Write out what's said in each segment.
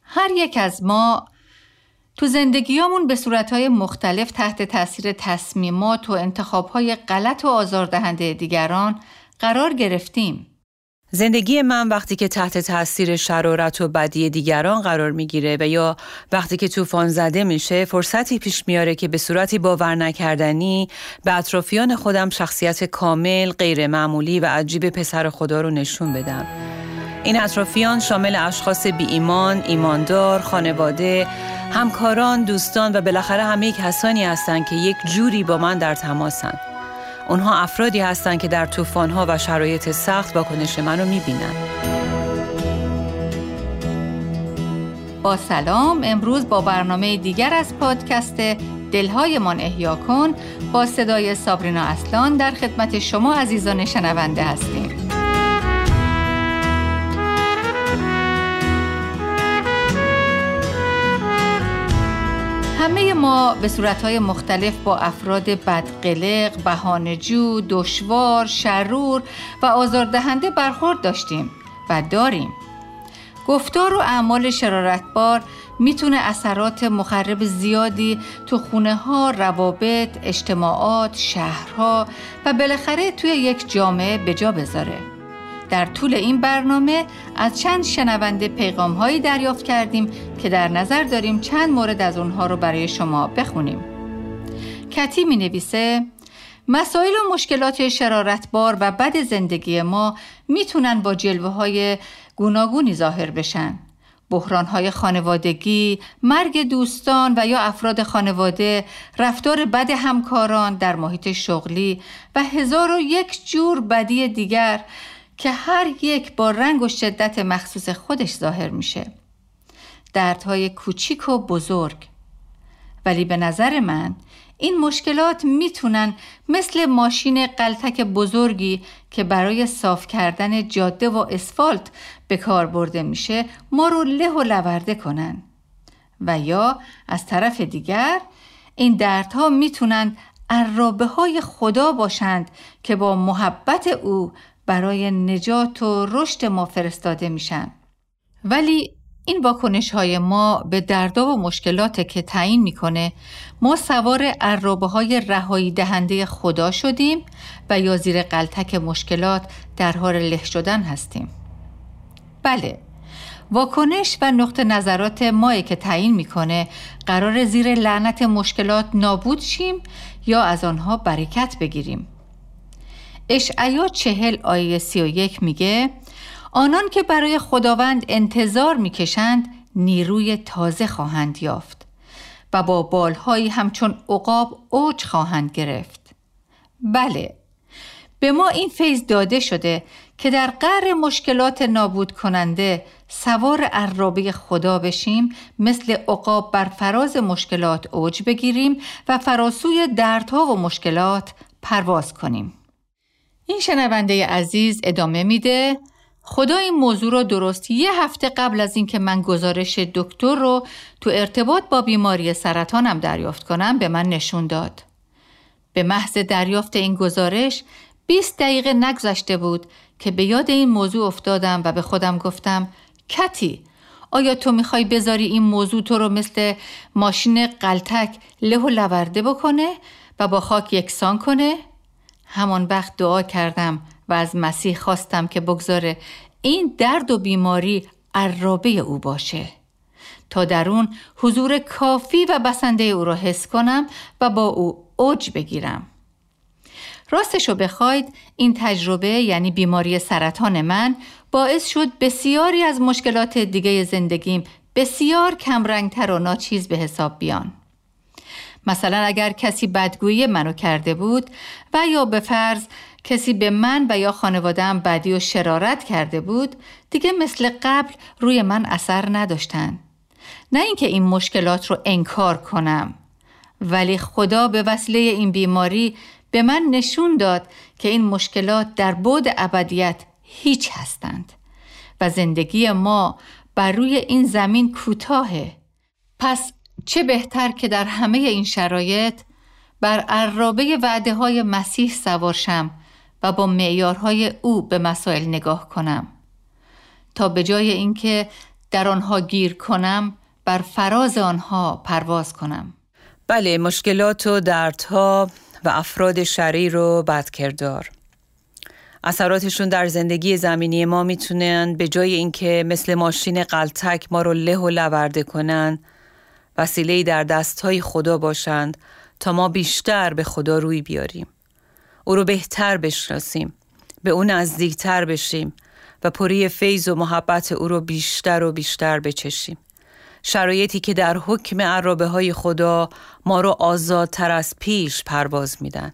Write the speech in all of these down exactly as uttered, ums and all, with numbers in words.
هر یک از ما تو زندگیامون به صورتهای مختلف تحت تاثیر تصمیمات و انتخابهای غلط و آزاردهنده دیگران قرار گرفتیم. زندگی من وقتی که تحت تاثیر شرارت و بدی دیگران قرار میگیره و یا وقتی که طوفان زده میشه، فرصتی پیش میاره که به صورتی باور نکردنی به اطرافیان خودم شخصیت کامل، غیر معمولی و عجیب پسر خدا رو نشون بدم. این اطرافیان شامل اشخاص بی ایمان، ایماندار، خانواده، همکاران، دوستان و بالاخره همه کسانی هستند که یک جوری با من در تماسن. اونها افرادی هستند که در طوفان‌ها و شرایط سخت واکنش منو می‌بینن. با سلام، امروز با برنامه دیگر از پادکست دلهایمان احیا کن با صدای سابرینا اصلان در خدمت شما عزیزان شنونده هستیم. همه ما به صورتهای مختلف با افراد بدقلق، بهانه‌جو، دشوار، شرور و آزاردهنده برخورد داشتیم و داریم. گفتار و اعمال شرارتبار میتونه اثرات مخرب زیادی تو خونه‌ها، روابط، اجتماعات، شهرها و بالاخره توی یک جامعه به جا بذاره. در طول این برنامه از چند شنونده پیغام‌هایی دریافت کردیم که در نظر داریم چند مورد از اونها رو برای شما بخونیم. کتی می نویسه: مسائل و مشکلات شرارتبار و بد زندگی ما میتونن با جلوه‌های گوناگونی ظاهر بشن. بحران‌های خانوادگی، مرگ دوستان و یا افراد خانواده، رفتار بد همکاران در محیط شغلی و هزار و یک جور بدی دیگر که هر یک با رنگ و شدت مخصوص خودش ظاهر میشه. دردهای کوچیک و بزرگ. ولی به نظر من این مشکلات میتونن مثل ماشین غلطک بزرگی که برای صاف کردن جاده و اسفالت به کار برده میشه ما رو له و لورده کنن. و یا از طرف دیگر این دردها میتونن عرابه های خدا باشند که با محبت او برای نجات و رشد ما فرستاده میشن. ولی این واکنش‌های ما به دردا و مشکلات که تعیین میکنه ما سوار عرابه‌های رهایی دهنده خدا شدیم و یا زیر غلطک مشکلات در حال له شدن هستیم. بله، واکنش و نقطه نظرات ما که تعیین میکنه قرار زیر لعنت مشکلات نابود شیم یا از آنها برکت بگیریم. اشعیا چهل آیه سی و یک میگه: آنان که برای خداوند انتظار میکشند نیروی تازه خواهند یافت و با بالهایی همچون عقاب اوج خواهند گرفت. بله، به ما این فیض داده شده که در قعر مشکلات نابود کننده سوار عرابه خدا بشیم، مثل عقاب بر فراز مشکلات اوج بگیریم و فراسوی دردها و مشکلات پرواز کنیم. این شنونده عزیز ادامه میده: خدا این موضوع رو درست یه هفته قبل از این که من گزارش دکتر رو تو ارتباط با بیماری سرطانم دریافت کنم به من نشون داد. به محض دریافت این گزارش بیست دقیقه نگذشته بود که به یاد این موضوع افتادم و به خودم گفتم: کتی، آیا تو میخوای بذاری این موضوع تو رو مثل ماشین غلطک له و لورده بکنه و با خاک یکسان کنه؟ همان وقت دعا کردم و از مسیح خواستم که بگذاره این درد و بیماری عرابه او باشه تا در اون حضور کافی و بسنده او را حس کنم و با او اوج بگیرم. راستشو بخواید این تجربه، یعنی بیماری سرطان من، باعث شد بسیاری از مشکلات دیگه زندگیم بسیار کمرنگتر و ناچیز به حساب بیان. مثلا اگر کسی بدگویی منو کرده بود و یا به فرض کسی به من و یا خانواده‌ام بدی و شرارت کرده بود، دیگه مثل قبل روی من اثر نداشتن. نه اینکه این مشکلات رو انکار کنم، ولی خدا به وسیله این بیماری به من نشون داد که این مشکلات در بعد ابدیت هیچ هستند و زندگی ما بر روی این زمین کوتاهه. پس چه بهتر که در همه این شرایط بر عرابه وعده های مسیح سوار شم و با معیارهای او به مسائل نگاه کنم تا به جای اینکه در آنها گیر کنم، بر فراز آنها پرواز کنم. بله، مشکلات و دردها و افراد شریر و بدکردار، اثراتشون در زندگی زمینی ما میتونن به جای اینکه مثل ماشین غلتک ما رو له و لورده کنن، وسیله‌ای در دستهای خدا باشند تا ما بیشتر به خدا روی بیاریم، او رو بهتر بشناسیم، به اون نزدیکتر بشیم و پری فیض و محبت او رو بیشتر و بیشتر بچشیم. شرایطی که در حکم عرابه های خدا ما رو آزادتر از پیش پرواز میدن.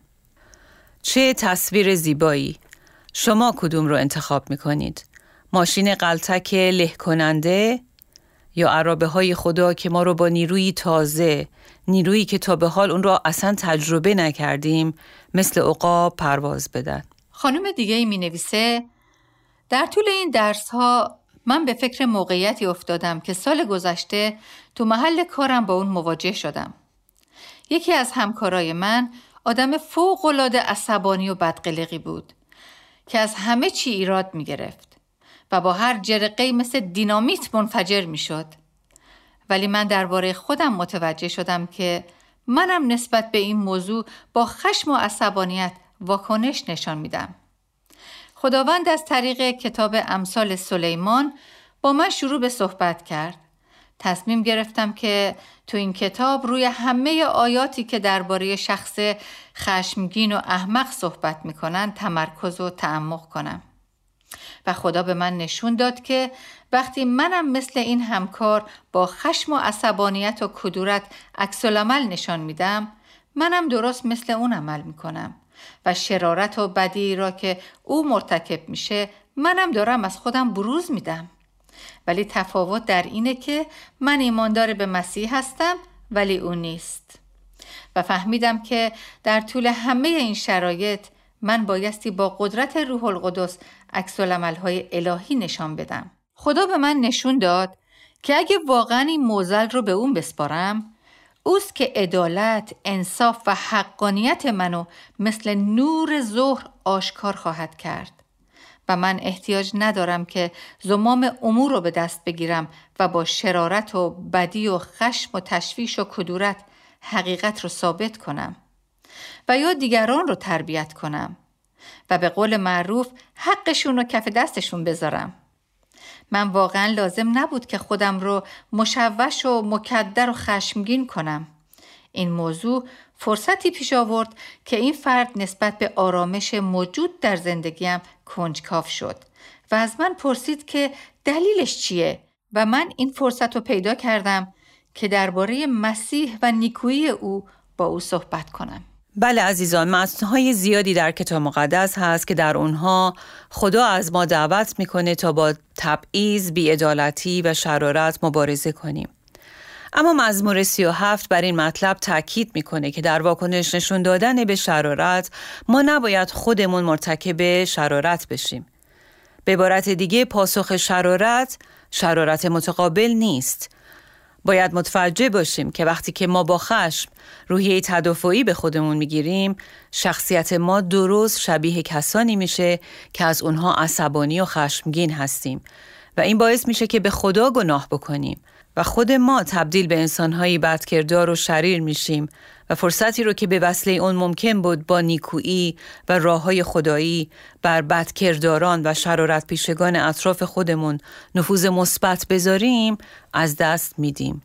چه تصویر زیبایی! شما کدوم رو انتخاب میکنید؟ ماشین غلتک له کننده یا عرابه های خدا که ما رو با نیروی تازه، نیرویی که تا به حال اون رو اصلا تجربه نکردیم، مثل عقاب پرواز بدن؟ خانم دیگه ای می نویسه در طول این درس ها من به فکر موقعیتی افتادم که سال گذشته تو محل کارم با اون مواجه شدم. یکی از همکارای من آدم فوق‌العاده عصبانی و بدقلقی بود که از همه چی ایراد می گرفت و با هر جرقه‌ای مثل دینامیت منفجر می شد. ولی من درباره خودم متوجه شدم که منم نسبت به این موضوع با خشم و عصبانیت واکنش نشان میدم. خداوند از طریق کتاب امثال سلیمان با من شروع به صحبت کرد. تصمیم گرفتم که تو این کتاب روی همه آیاتی که درباره شخص خشمگین و احمق صحبت میکنن تمرکز و تعمق کنم. و خدا به من نشون داد که وقتی منم مثل این همکار با خشم و عصبانیت و کدورت عکس‌العمل نشان میدم، منم درست مثل اون عمل میکنم و شرارت و بدی را که او مرتکب میشه منم دارم از خودم بروز میدم. ولی تفاوت در اینه که من ایماندار به مسیح هستم ولی او نیست. و فهمیدم که در طول همه این شرایط من بایستی با قدرت روح القدس عکس‌العمل‌های الهی نشان بدم. خدا به من نشون داد که اگه واقعا این معضل رو به اون بسپارم، اوست که عدالت، انصاف و حقانیت منو مثل نور ظهر آشکار خواهد کرد و من احتیاج ندارم که زمام امور رو به دست بگیرم و با شرارت و بدی و خشم و تشویش و کدورت حقیقت رو ثابت کنم و یا دیگران رو تربیت کنم و به قول معروف حقشون رو کف دستشون بذارم. من واقعا لازم نبود که خودم رو مشوش و مکدر و خشمگین کنم. این موضوع فرصتی پیش آورد که این فرد نسبت به آرامش موجود در زندگیم کنجکاو شد و از من پرسید که دلیلش چیه و من این فرصت رو پیدا کردم که درباره مسیح و نیکویی او با او صحبت کنم. بله عزیزان، متن‌های زیادی در کتاب مقدس هست که در اونها خدا از ما دعوت میکنه تا با تبعیض، بی‌عدالتی و شرارت مبارزه کنیم. اما مزمور سی و هفت بر این مطلب تاکید میکنه که در واکنش نشون دادن به شرارت ما نباید خودمون مرتکب شرارت بشیم. به عبارت دیگه پاسخ شرارت شرارت متقابل نیست. باید متوجه باشیم که وقتی که ما با خشم روحیه تدافعی به خودمون میگیریم، شخصیت ما درست شبیه کسانی میشه که از اونها عصبانی و خشمگین هستیم و این باعث میشه که به خدا گناه بکنیم و خود ما تبدیل به انسانهایی بدکردار و شریر میشیم و فرصتی رو که به وسیله اون ممکن بود با نیکویی و راههای خدایی بر بدکرداران و شرارت پیشگان اطراف خودمون نفوذ مثبت بذاریم از دست میدیم.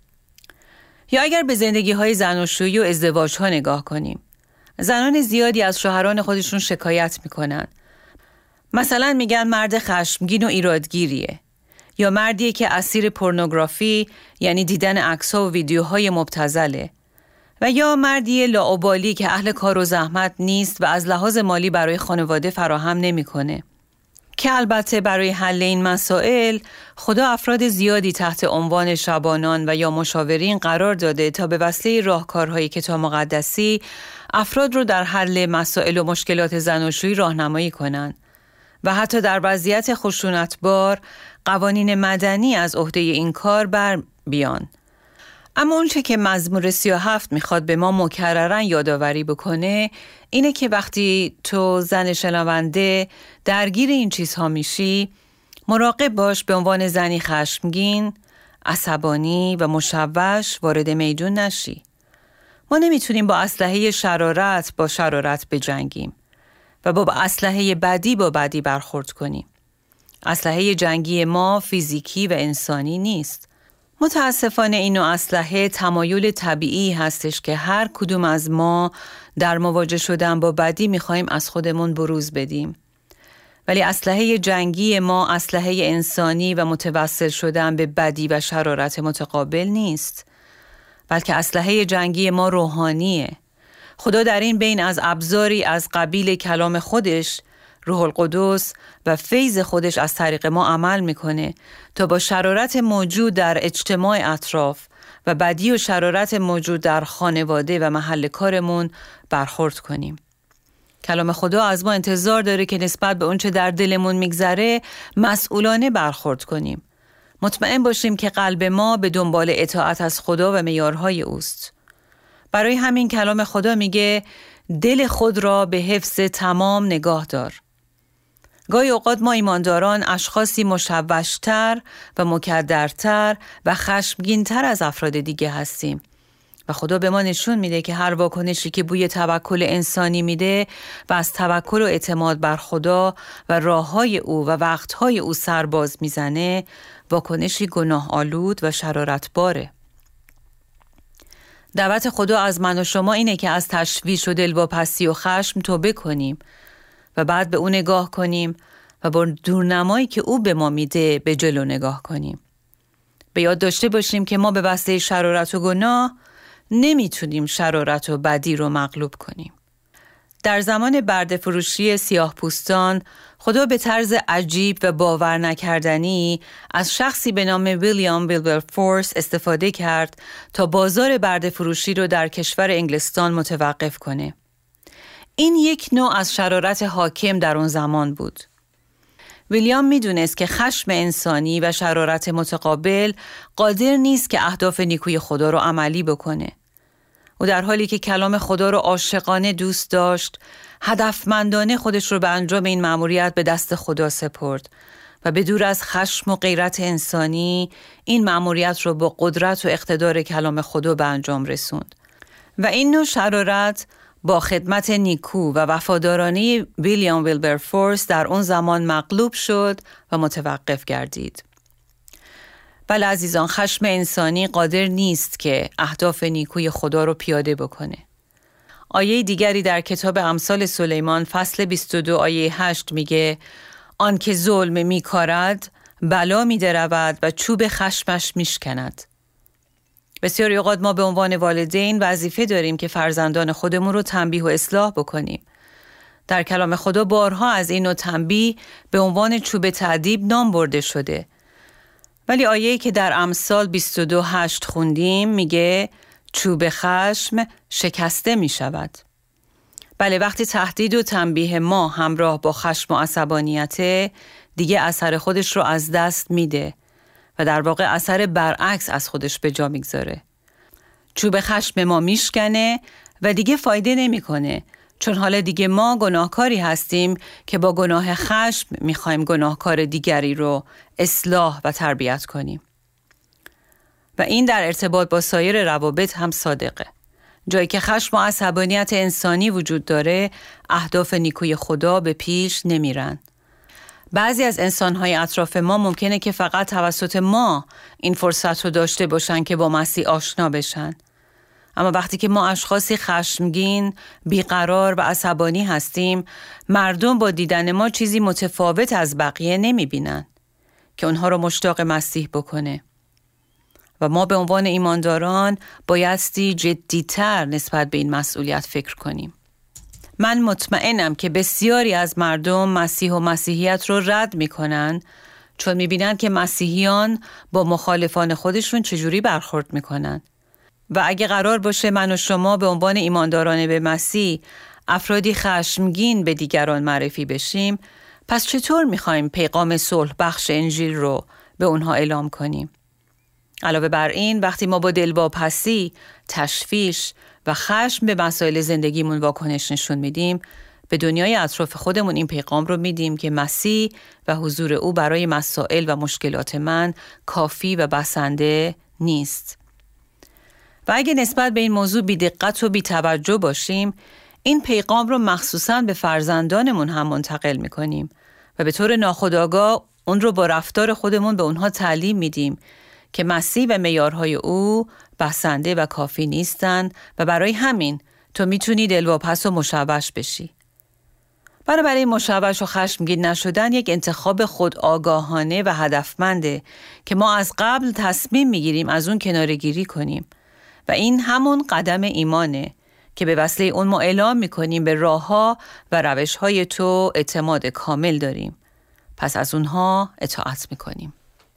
یا اگر به زندگی‌های زناشویی و ازدواج‌ها نگاه کنیم، زنان زیادی از شوهران خودشون شکایت میکنن. مثلا میگن مرد خشمگین و ایرادگیریه، یا مردیه که اسیر پورنوگرافی یعنی دیدن عکس‌ها و ویدیوهای مبتذله، و یا مردی لاابالی که اهل کار و زحمت نیست و از لحاظ مالی برای خانواده فراهم نمی‌کنه. که البته برای حل این مسائل خدا افراد زیادی تحت عنوان شبانان و یا مشاورین قرار داده تا به وسیله راهکارهای کتاب مقدسی افراد رو در حل مسائل و مشکلات زناشویی راهنمایی کنند و حتی در وضعیت خشونتبار قوانین مدنی از عهده این کار بر بیان. اما اون چه که مزمور سی و هفت میخواد به ما مکررن یادآوری بکنه اینه که وقتی تو زن شنونده درگیر این چیزها میشی، مراقب باش به عنوان زنی خشمگین، عصبانی و مشوش وارد میدون نشی. ما نمیتونیم با اسلحه شرارت با شرارت بجنگیم و با اسلحه بدی با بدی برخورد کنیم. اسلحه جنگی ما فیزیکی و انسانی نیست. متاسفانه این نوع اسلحه تمایل طبیعی هستش که هر کدوم از ما در مواجه شدن با بدی میخوایم از خودمون بروز بدیم. ولی اسلحه جنگی ما اسلحه انسانی و متوسل شدن به بدی و شرارت متقابل نیست، بلکه اسلحه جنگی ما روحانیه. خدا در این بین از ابزاری از قبیل کلام خودش، روح القدس و فیض خودش از طریق ما عمل میکنه تا با شرارت موجود در اجتماع اطراف و بدی و شرارت موجود در خانواده و محل کارمون برخورد کنیم. کلام خدا از ما انتظار داره که نسبت به اونچه در دلمون میگذره مسئولانه برخورد کنیم. مطمئن باشیم که قلب ما به دنبال اطاعت از خدا و معیارهای اوست. برای همین کلام خدا میگه دل خود را به حفظ تمام نگاه دار. گاهی اوقات ما ایمانداران اشخاصی مشوشتر و مکدرتر و خشمگینتر از افراد دیگه هستیم و خدا به ما نشون میده که هر واکنشی که بوی توکل انسانی میده و از توکل و اعتماد بر خدا و راههای او و وقتهای او سرباز میزنه واکنشی گناه آلود و شرارت باره. دعوت خدا از من و شما اینه که از تشویش و دلواپسی و خشم توبه کنیم و بعد به او نگاه کنیم و با دورنمایی که او به ما میده به جلو نگاه کنیم. به یاد داشته باشیم که ما به واسطه شرارت و گناه نمیتونیم شرارت و بدی رو مغلوب کنیم. در زمان برده فروشی سیاه پوستان، خدا به طرز عجیب و باور نکردنی از شخصی به نام ویلیام ویلبرفورس استفاده کرد تا بازار برده فروشی رو در کشور انگلستان متوقف کنه. این یک نوع از شرارت حاکم در اون زمان بود. ویلیام میدونست که خشم انسانی و شرارت متقابل قادر نیست که اهداف نیکوی خدا رو عملی بکنه. او در حالی که کلام خدا رو عاشقانه دوست داشت، هدفمندانه خودش رو به انجام این مأموریت به دست خدا سپرد و به دور از خشم و غیرت انسانی این مأموریت رو با قدرت و اقتدار کلام خدا به انجام رسوند. و این نوع شرارت با خدمت نیکو و وفادارانه ویلیام ویلبرفورس در اون زمان مغلوب شد و متوقف گردید. بله عزیزان، خشم انسانی قادر نیست که اهداف نیکوی خدا رو پیاده بکنه. آیه دیگری در کتاب امثال سلیمان فصل بیست و دو آیه هشت میگه آن که ظلم میکارد بلا میدرود و چوب خشمش میشکند. بسیاری اوقات ما به عنوان والدین وظیفه داریم که فرزندان خودمون رو تنبیه و اصلاح بکنیم. در کلام خدا بارها از این نوع تنبیه به عنوان چوب تأدیب نام برده شده. ولی آیه‌ای که در امثال بیست و دو هشت خوندیم میگه چوب خشم شکسته می شود. بله، وقتی تهدید و تنبیه ما همراه با خشم و عصبانیت دیگه اثر خودش رو از دست میده و در واقع اثر برعکس از خودش به جا میگذاره. چوب خشم ما میشکنه و دیگه فایده نمیکنه، چون حالا دیگه ما گناهکاری هستیم که با گناه خشم میخوایم گناهکار دیگری رو اصلاح و تربیت کنیم. و این در ارتباط با سایر روابط هم صادقه. جایی که خشم و عصبانیت انسانی وجود داره، اهداف نیکوی خدا به پیش نمیرن. بعضی از انسان‌های اطراف ما ممکنه که فقط توسط ما این فرصت رو داشته باشن که با مسیح آشنا بشن. اما وقتی که ما اشخاصی خشمگین، بیقرار و عصبانی هستیم، مردم با دیدن ما چیزی متفاوت از بقیه نمی‌بینن که اونها رو مشتاق مسیح بکنه. و ما به عنوان ایمانداران بایستی جدی‌تر نسبت به این مسئولیت فکر کنیم. من مطمئنم که بسیاری از مردم مسیح و مسیحیت رو رد میکنن چون میبینن که مسیحیان با مخالفان خودشون چجوری برخورد میکنن. و اگه قرار باشه من و شما به عنوان ایمانداران به مسیح افرادی خشمگین به دیگران معرفی بشیم، پس چطور میخوایم پیغام صلح بخش انجیل رو به اونها اعلام کنیم؟ علاوه بر این، وقتی ما با دلواپسی، تشویش و خشم به مسائل زندگیمون واکنش نشون میدیم، به دنیای اطراف خودمون این پیغام رو میدیم که مسیح و حضور او برای مسائل و مشکلات من کافی و بسنده نیست. و اگه نسبت به این موضوع بی دقت و بی توجه باشیم، این پیغام رو مخصوصاً به فرزندانمون هم منتقل میکنیم و به طور ناخودآگاه اون رو با رفتار خودمون به اونها تعلیم میدیم که مسیح و معیارهای او بسنده و کافی نیستن و برای همین تو میتونی دلواپس و مشوش بشی. بنابراین مشوش و خشمگین نشدن یک انتخاب خود آگاهانه و هدفمنده که ما از قبل تصمیم میگیریم از اون کناره‌گیری کنیم و این همون قدم ایمانه که به وسیله اون ما اعلام میکنیم به راهها و روشهای تو اعتماد کامل داریم. پس از اونها اطاعت میکنیم.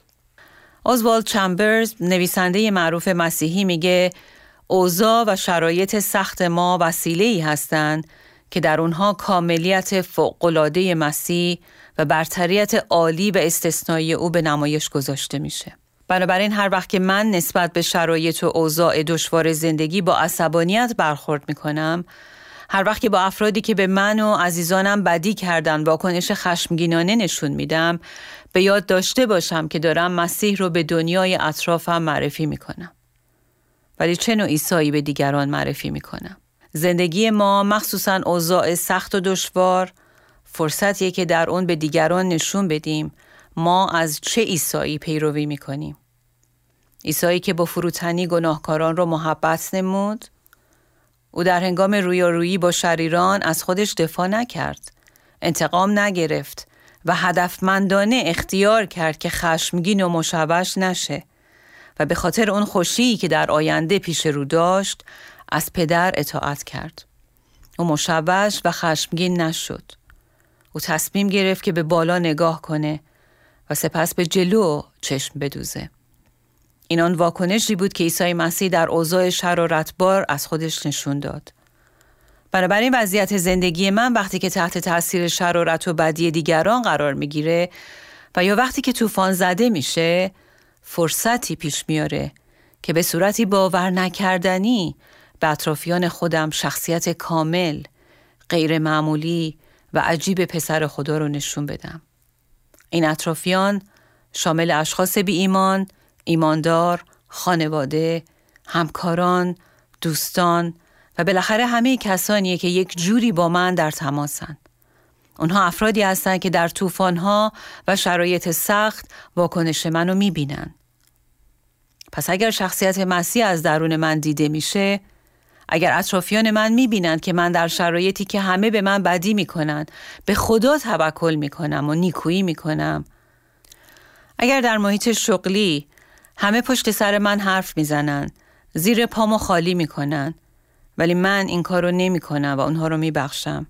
اوزوالد چمبرز، نویسنده معروف مسیحی، میگه اوضاع و شرایط سخت ما وسیله‌ای هستند که در اونها کاملیت فوق‌العاده مسیح و برتریت عالی و استثنایی او به نمایش گذاشته میشه. بنابراین هر وقت که من نسبت به شرایط و اوضاع دشوار زندگی با عصبانیت برخورد میکنم، هر وقت که با افرادی که به من و عزیزانم بدی کردن واکنش خشمگینانه نشون میدم، به یاد داشته باشم که دارم مسیح رو به دنیای اطرافم معرفی میکنم. ولی چه نوع عیسایی به دیگران معرفی میکنم؟ زندگی ما، مخصوصاً اوضاع سخت و دشوار، فرصتیه که در اون به دیگران نشون بدیم ما از چه عیسایی پیروی میکنیم. عیسایی که با فروتنی گناهکاران رو محبت نمود. او در هنگام رویارویی با شریران از خودش دفاع نکرد، انتقام نگرفت و هدفمندانه اختیار کرد که خشمگین و مشوش نشه و به خاطر اون خوشی که در آینده پیش رو داشت از پدر اطاعت کرد. او مشوش و خشمگین نشد. او تصمیم گرفت که به بالا نگاه کنه و سپس به جلو چشم بدوزه. این آن واکنشی بود که عیسی مسیح در اوضاع شرارتبار از خودش نشون داد. بنابراین وضعیت زندگی من وقتی که تحت تاثیر شرارت و بدی دیگران قرار میگیره و یا وقتی که طوفان زده میشه، فرصتی پیش میاره که به صورتی باور نکردنی به اطرافیان خودم شخصیت کامل، غیر معمولی و عجیب پسر خدا رو نشون بدم. این اطرافیان شامل اشخاص بی ایمان، ایماندار، خانواده، همکاران، دوستان و بالاخره همه کسانیه که یک جوری با من در تماسن. اونها افرادی هستن که در طوفان‌ها و شرایط سخت واکنش منو میبینن. پس اگر شخصیت مسیح از درون من دیده میشه، اگر اطرافیان من میبینن که من در شرایطی که همه به من بدی میکنن به خدا توکل میکنم و نیکویی میکنم، اگر در محیط شغلی همه پشت سر من حرف میزنن، زیر پامو خالی میکنن، ولی من این کارو نمیکنم و اونها رو میبخشم،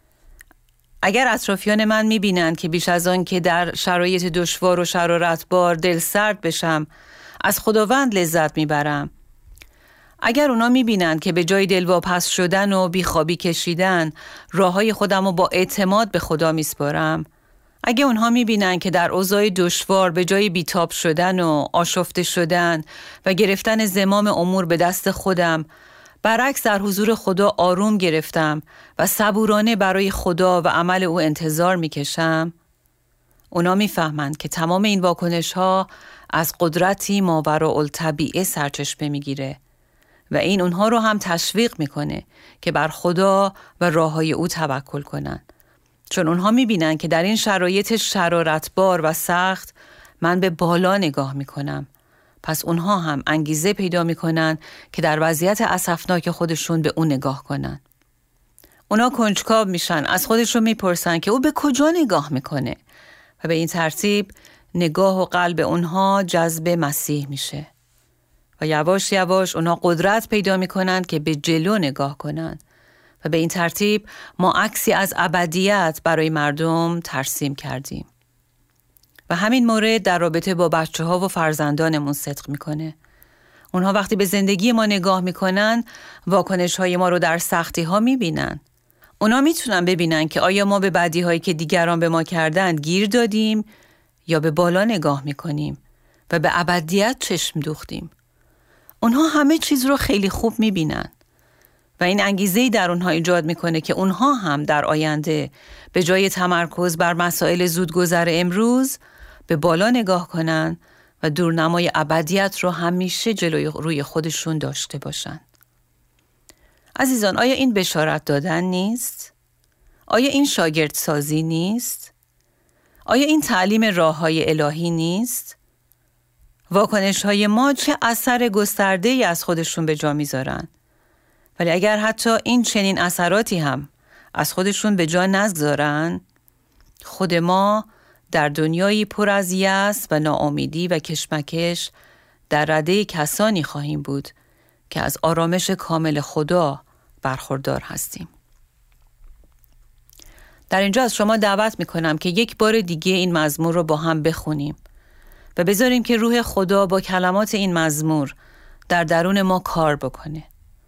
اگر اطرافیان من میبینن که بیش از آن که در شرایط دشوار و شرارتبار دل سرد بشم از خداوند لذت میبرم، اگر اونا میبینن که به جای دلواپس شدن و بیخوابی کشیدن راههای خودم رو با اعتماد به خدا میسپارم، اگه اونها میبینن که در اوضاع دشوار به جای بیتاب شدن و آشفته شدن و گرفتن زمام امور به دست خودم، برعکس در حضور خدا آروم گرفتم و صبورانه برای خدا و عمل او انتظار میکشم، اونا میفهمند که تمام این واکنش ها از قدرتی ماوراءالطبیعه سرچشمه میگیره و این اونها رو هم تشویق میکنه که بر خدا و راههای او توکل کنن، چون اونها میبینن که در این شرایط شرارتبار و سخت من به بالا نگاه میکنم. پس اونها هم انگیزه پیدا میکنن که در وضعیت اسفناک خودشون به اون نگاه کنن. اونا کنجکاو میشن، از خودشون میپرسن که او به کجا نگاه میکنه و به این ترتیب نگاه و قلب اونها جذب مسیح میشه و یواش یواش اونها قدرت پیدا میکنن که به جلو نگاه کنن و به این ترتیب ما عکسی از ابدیت برای مردم ترسیم کردیم. و همین مورد در رابطه با بچه ها و فرزندانمون صدق میکنه. اونها وقتی به زندگی ما نگاه میکنن، واکنش های ما رو در سختی ها میبینن. اونها میتونن ببینن که آیا ما به بدی هایی که دیگران به ما کردن گیر دادیم یا به بالا نگاه میکنیم و به ابدیت چشم دوختیم. اونها همه چیز رو خیلی خوب میبینن و این انگیزه‌ای در اونها ایجاد میکنه که اونها هم در آینده به جای تمرکز بر مسائل زودگذر امروز به بالا نگاه کنن و دورنمای ابدیت رو همیشه جلوی روی خودشون داشته باشن. عزیزان، آیا این بشارت دادن نیست؟ آیا این شاگرد سازی نیست؟ آیا این تعلیم راه‌های الهی نیست؟ واکنش‌های ما چه اثر گسترده‌ای از خودشون به جا میذارن؟ ولی اگر حتی این چنین اثراتی هم از خودشون به جا نگذارن، خود ما در دنیایی پر از یأس و ناامیدی و کشمکش در رده کسانی خواهیم بود که از آرامش کامل خدا برخوردار هستیم. در اینجا از شما دعوت میکنم که یک بار دیگه این مزمور رو با هم بخونیم و بذاریم که روح خدا با کلمات این مزمور در درون ما کار بکنه.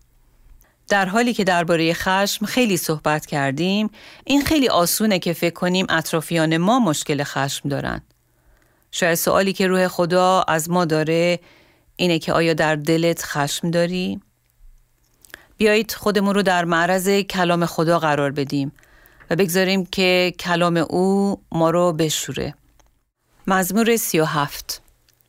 در حالی که درباره خشم خیلی صحبت کردیم، این خیلی آسونه که فکر کنیم اطرافیان ما مشکل خشم دارن. شاید سوالی که روح خدا از ما داره اینه که آیا در دلت خشم داری؟ بیایید خودمون رو در معرض کلام خدا قرار بدیم و بگذاریم که کلام او ما رو بشوره. مزمور سی و هفت.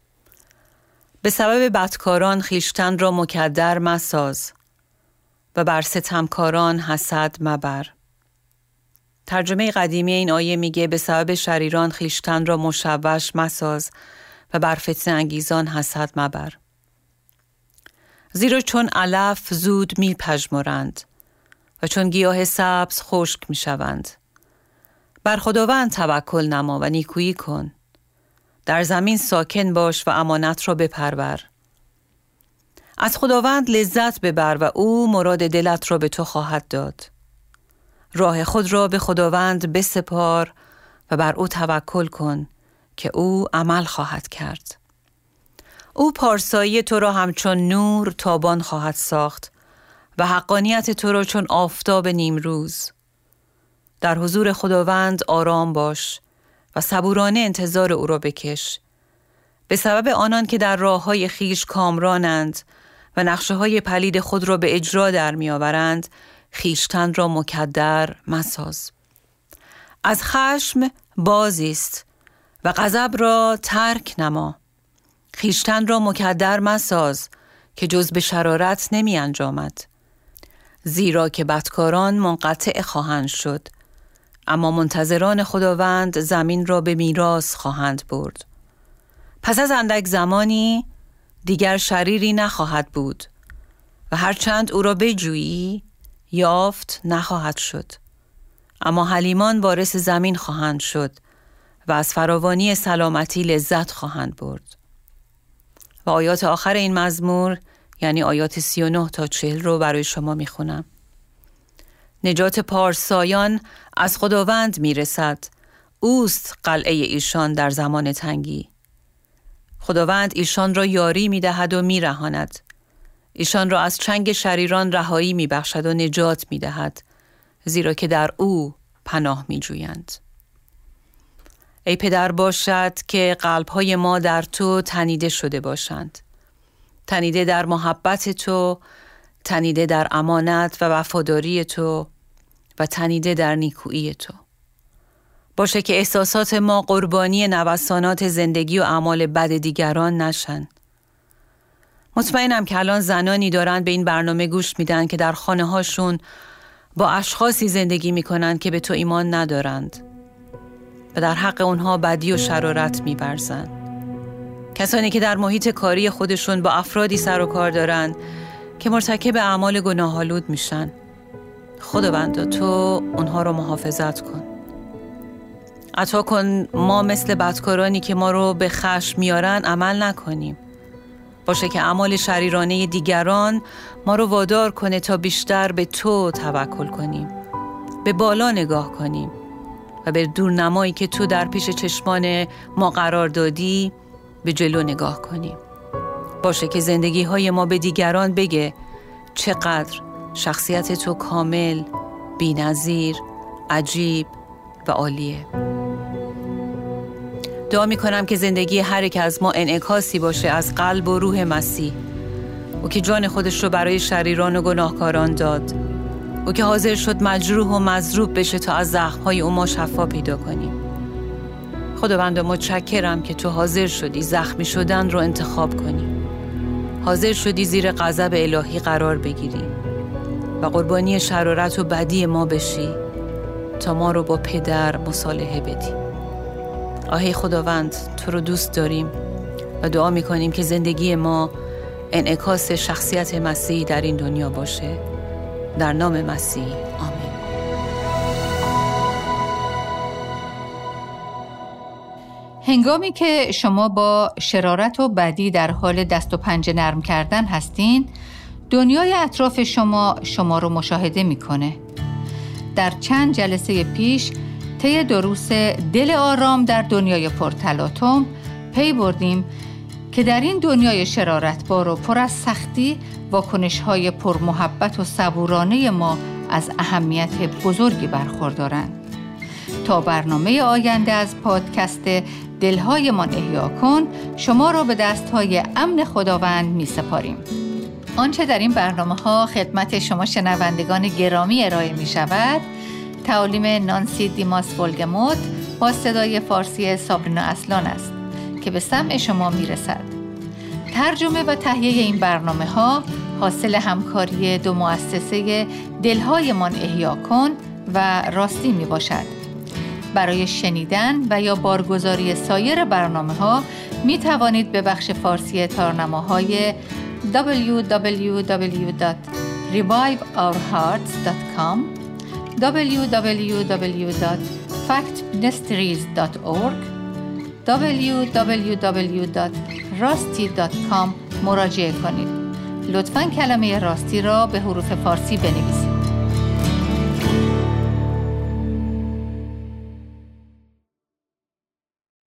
به سبب بدکاران خویشتن را مکدر مساز و بر ستمکاران حسد مبر. ترجمه قدیمی این آیه میگه به سبب شریران خویشتن را مشوش مساز و بر فتنه انگیزان حسد مبر. زیرا چون علف زود می پژمرند و چون گیاه سبز خشک می شوند. بر خداوند توکل نما و نیکویی کن. در زمین ساکن باش و امانت را بپرور. از خداوند لذت ببر و او مراد دلت را به تو خواهد داد. راه خود را به خداوند بسپار و بر او توکل کن که او عمل خواهد کرد. او پارسایی تو را همچون نور تابان خواهد ساخت و حقانیت تو را چون آفتاب نیمروز. در حضور خداوند آرام باش و صبورانه انتظار او را بکش. به سبب آنان که در راه‌های خویش کامرانند و نقشه‌های پلید خود را به اجرا در می‌آورند، خویشتن را مکدر مساز. از خشم بازایست و غضب را ترک نما. خویشتن را مکدر مساز که جز به شرارت نمی انجامد. زیرا که بدکاران منقطع خواهند شد، اما منتظران خداوند زمین را به میراث خواهند برد. پس از اندک زمانی دیگر شریری نخواهد بود و هرچند او را بجویی یافت نخواهد شد. اما حلیمان وارث زمین خواهند شد و از فراوانی سلامتی لذت خواهند برد. و آیات آخر این مزمور یعنی آیات سی و نه تا چهل رو برای شما میخونم. نجات پارسایان از خداوند میرسد، اوست قلعه ایشان در زمان تنگی. خداوند ایشان را یاری میدهد و میرهاند. ایشان را از چنگ شریران رهایی میبخشد و نجات میدهد، زیرا که در او پناه میجویند. ای پدر باشد که قلب‌های ما در تو تنیده شده باشند. تنیده در محبت تو، تنیده در امانت و وفاداری تو و تنیده در نیکویی تو. باشه که احساسات ما قربانی نوسانات زندگی و اعمال بد دیگران نشن. مطمئنم که الان زنانی دارن به این برنامه گوش میدن که در خانه هاشون با اشخاصی زندگی میکنن که به تو ایمان ندارند و در حق اونها بدی و شرارت می‌ورزن. کسانی که در محیط کاری خودشون با افرادی سر و کار دارن که مرتکب اعمال گناه‌آلود میشن. خداوندا تو اونها رو محافظت کن. عطا کن ما مثل بدکارانی که ما رو به خشم میارن عمل نکنیم. باشه که اعمال شریرانه دیگران ما رو وادار کنه تا بیشتر به تو توکل کنیم. به بالا نگاه کنیم و به دورنمایی که تو در پیش چشمان ما قرار دادی به جلو نگاه کنیم. باشه که زندگی های ما به دیگران بگه چقدر شخصیت تو کامل، بی‌نظیر، عجیب و عالیه. دعا می کنم که زندگی هر یک از ما انعکاسی باشه از قلب و روح مسیح. او که جان خودش رو برای شریران و گناهکاران داد. او که حاضر شد مجروح و مضروب بشه تا از زخم‌های او ما شفا پیدا کنیم. خداوند متشکرم که تو حاضر شدی زخمی شدن رو انتخاب کنی. حاضر شدی زیر غضب الهی قرار بگیری و قربانی شرارت و بدی ما بشی تا ما رو با پدر مصالحه بدی. آهی خداوند، تو رو دوست داریم و دعا میکنیم که زندگی ما انعکاس شخصیت مسیح در این دنیا باشه. در نام مسیح، آمین. هنگامی که شما با شرارت و بدی در حال دست و پنجه نرم کردن هستین، دنیای اطراف شما شما رو مشاهده میکنه. در چند جلسه پیش طی دروس دل آرام در دنیای پرتلاطم پی بردیم که در این دنیای شرارتبار و پر از سختی واکنش‌های پرمحبت و صبورانه ما از اهمیت بزرگی برخوردارند. تا برنامه آینده از پادکست دلهایمان احیا کن شما را به دست‌های امن خداوند می‌سپاریم. آنچه در این برنامه‌ها خدمت شما شنوندگان گرامی ارائه می‌شود تعالیم نانسی دیماس ولگموت با صدای فارسی سابرینا اصلان است که به سمع شما میرسد. ترجمه و تهیه این برنامه‌ها حاصل همکاری دو مؤسسه دلهایمان احیا کن و راستی می باشد. برای شنیدن و یا بارگزاری سایر برنامه‌ها می توانید به بخش فارسی تارنماهای دبلیو دبلیو دبلیو دات ریوایو اور هارتس دات کام دبلیو دبلیو دبلیو دات فکت مینستریز دات اورگ دبلیو دبلیو دبلیو دات راستی دات کام مراجعه کنید. لطفاً کلمه راستی را به حروف فارسی بنویسید.